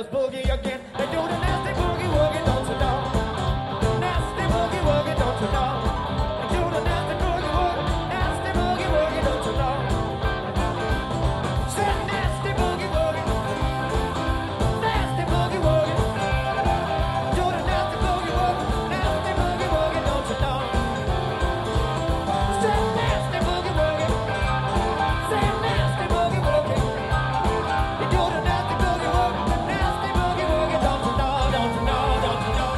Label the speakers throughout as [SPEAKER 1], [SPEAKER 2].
[SPEAKER 1] just boogie again. They do the nasty boogie woogie, don't you know? Nasty boogie woogie, don't you know? They do the nasty boogie woogie, don't you know? Say nasty boogie woogie, nasty boogie woogie. Do the nasty boogie woogie, don't you know? Say nasty boogie woogie, say nasty boogie woogie. You do the nasty boogie woogie, don't you know, don't you know, don't you know?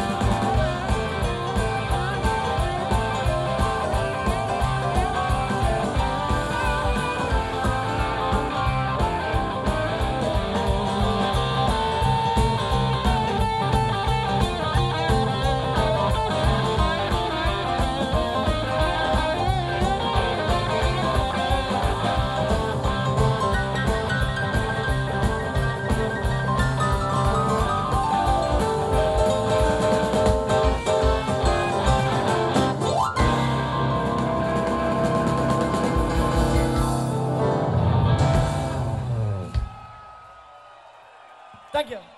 [SPEAKER 1] Thank you.